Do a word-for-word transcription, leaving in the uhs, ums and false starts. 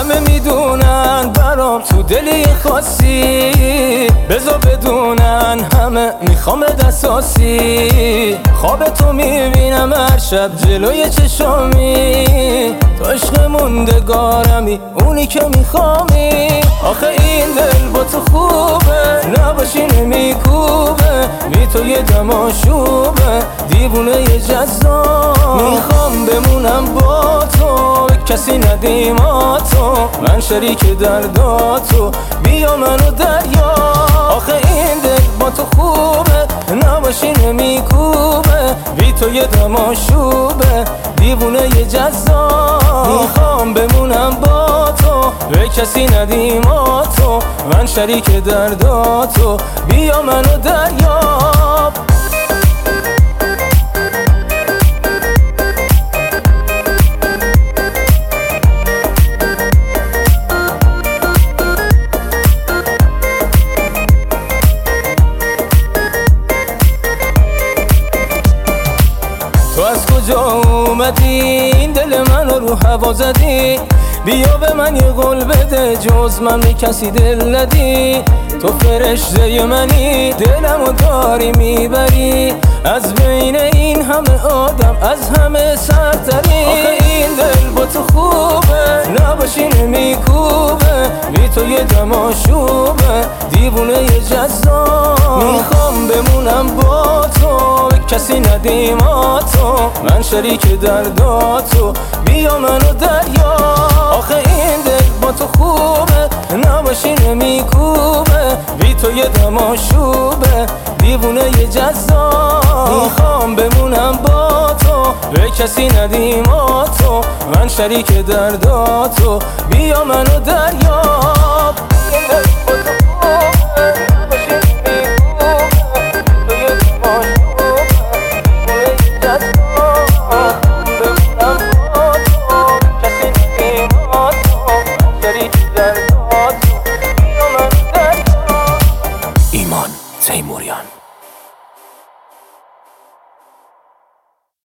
همه میدونن برام تو دلی خاصی، بذار بدونن همه میخوام دستاسی. خواب تو میبینم هر شب جلوی چشامی، تو عشق موندگارمی اونی که میخوامی. آخه این دل با تو خوبه، نباشی نمیکوبه، بی تو یه دم آشوبه، دیوونه یه جذاب. میخوام بمونم با تو، کسی ندیماتو، من شریک درداتو، بیا منو دریا. آخه این دل با تو خوبه، نباشی نمیکوبه، بی تو یه دم آشوبه، دیوونه یه جذاب. میخوام بمونم با تو، به کسی ندیماتو، من شریک درداتو، بیا منو دریاب. تو از کجا اومدی این دل منو رو هوا زدی؟ بیا به من یه قول بده، جز من به کسی دل ندی. تو فرشته منی، دلمو داری میبری، از بین این همه آدم از همه سرتری. آخه این دل با تو خوبه، نباشی نمیکوبه، بی تو یه دم آشوبه، دیوونه یه جذاب. میخوام بمونم با تو، کسی ندیماتو، من شریک درداتو، بیا منو دریا. آخه این دل با تو خوبه، نباشی نمیکوبه، بی تو یه دم آشوبه، دیوونه یه جذاب. میخوام بمونم با تو، به کسی ندیماتو، من شریک درداتو، بیا منو دریاب. That